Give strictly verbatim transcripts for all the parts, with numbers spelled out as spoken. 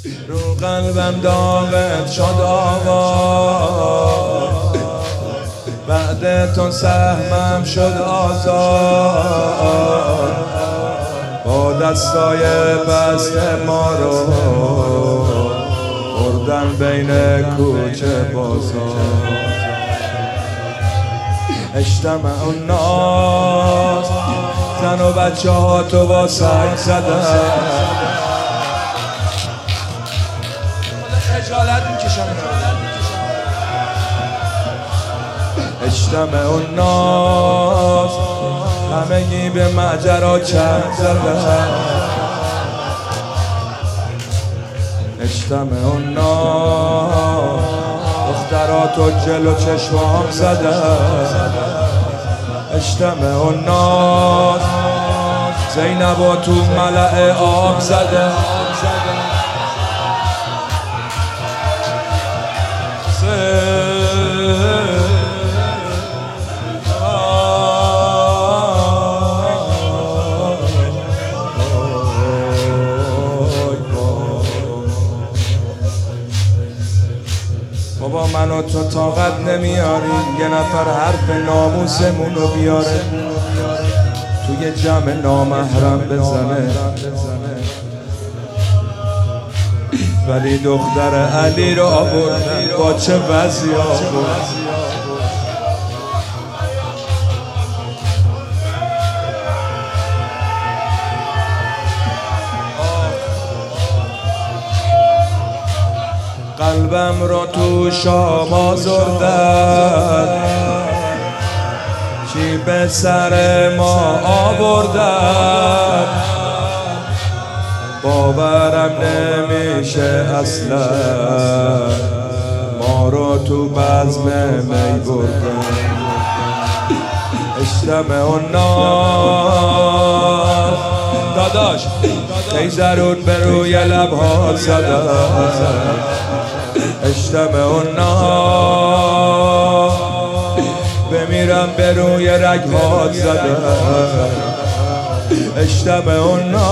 رو قلبم داغت شد آوا، بعد تو سهمم شد آزاد، با دستای بسته ما رو بردن بین کوچه بازار. اجتماع الناس، زن و بچه ها تو با سنگ زدن. خجالت میکشم. اجتماع الناس، همگی به ماجرا چنگ زدن. اجتماع الناس، دختراتو جلو چشمام زدن. اجتماع الناس، زینبا تو ملأ آب زدن. بابا من و تو طاقت نمیاریم یه نفر حرف ناموسمون رو بیاره، توی جمع نامحرم بزنه. ولی دختر علی رو آوردن، با چه وضعی آوردن. قلبم رو تو شام آزردن، چی به سر ما آوردن. باورم نمیشه اصلا، ما رو تو بزم می بردن. اجتماع الناس، داداش خیزرون به روی لبها زدن. اجتماع الناس، بمیرم به روی رگها زدن. اجتماع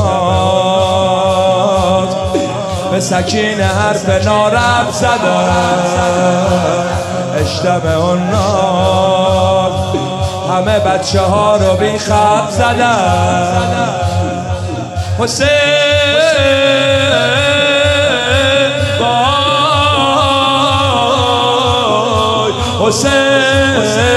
الناس، به سکین حرف نارب زدن. اجتماع الناس، همه بچه ها رو بی خط زدن. حسین حسین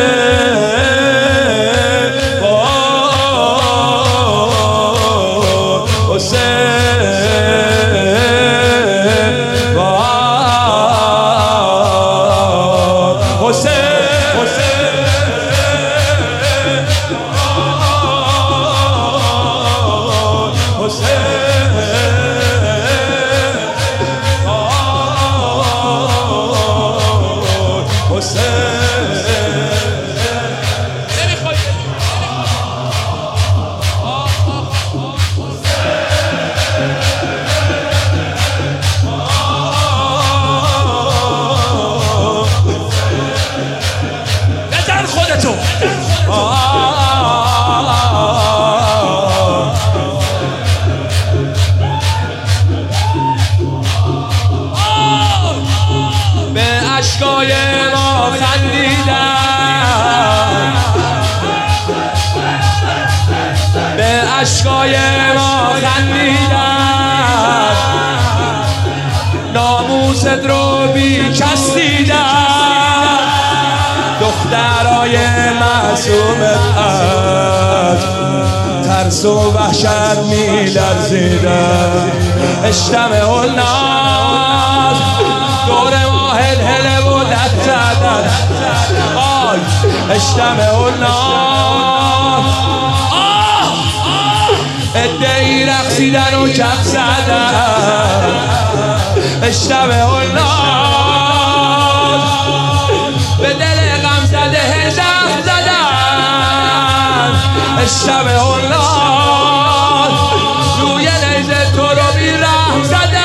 اشکای ما خندیدن، به اشکای ما خندیدن. ناموست رو بی کس دیدن، دخترای معصومت از ترس و وحشت می لرزیدن. اجتماع الناس، دور ما هل هل و لط زدن. آی اجتماع الناس، ادعی رقصیدن و کف زدن. اجتماع الناس، به دل غم زده هزم زدن. اجتماع الناس، روی نیزه تو رو بی رحم زدن.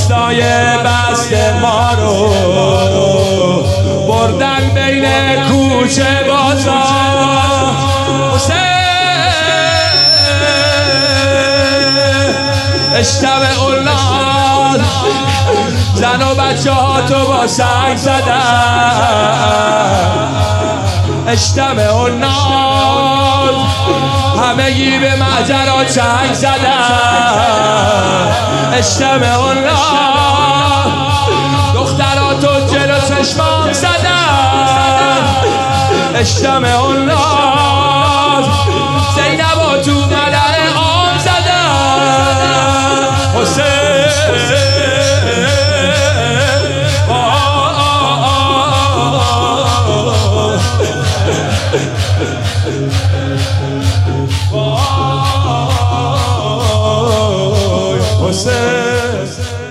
راستای بست ما رو بردن بین کوچه بازار. اشتبه اولاد زن و بچه ها تو با سنگ زدن، اشتبه اولاد همگی به ماجرا چنگ زدن، اشتبه اولاد دخترها تو جلو چشمام زدن، اشتبه اولاد زینبا تو مدر عام زدن. حسین حسین